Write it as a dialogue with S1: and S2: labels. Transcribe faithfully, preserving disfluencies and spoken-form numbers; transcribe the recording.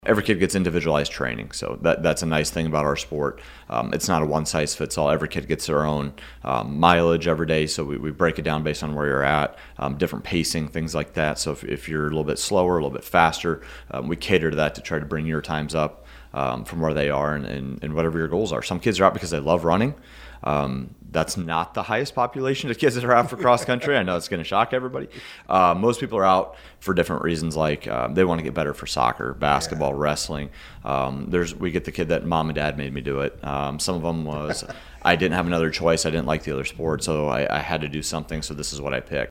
S1: Every kid gets individualized training, so that that's a nice thing about our sport. Um, it's not a one-size-fits-all. Every kid gets their own um, mileage every day, so we, we break it down based on where you're at, um, different pacing, things like that. So if, if you're a little bit slower, a little bit faster, um, we cater to that to try to bring your times up um, from where they are and, and, and whatever your goals are. Some kids are out because they love running. Um, that's not the highest population of kids that are out for cross country. I know it's going to shock everybody. Uh, most people are out for different reasons, like um, they want to get better for soccer, basketball, yeah. wrestling. Um, there's we get the kid that mom and dad made me do it. Um, some of them was I didn't have another choice. I didn't like the other sport, so I, I had to do something. So this is what I picked.